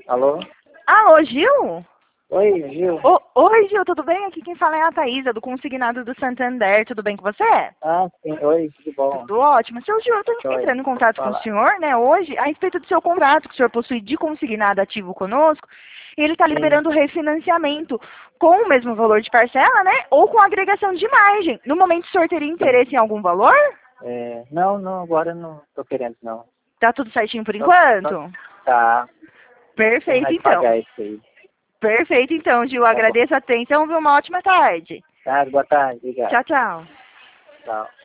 Alô? Alô, Gil? Oi, Gil. Oi, Gil, tudo bem? Aqui quem fala é a Thaísa, do Consignado do Santander. Tudo bem com você? Ah, sim. Oi, tudo bom? Tudo ótimo. Seu Gil, eu estou Oi. entrando em contato com o Fala. senhor, né, hoje, a respeito do seu contrato que o senhor possui de consignado ativo conosco. E ele está Sim. liberando refinanciamento com o mesmo valor de parcela, né? Ou com agregação de margem. No momento, o senhor teria interesse em algum valor? Não, agora não tô querendo, não. Tá tudo certinho por Só- enquanto? Tá. Perfeito, Terminar de então. pagar isso aí. Perfeito, então, Gil. Tá bom. Agradeço a atenção, viu? Uma ótima tarde. Tá, boa tarde. Obrigado. Tchau, tchau. Tchau.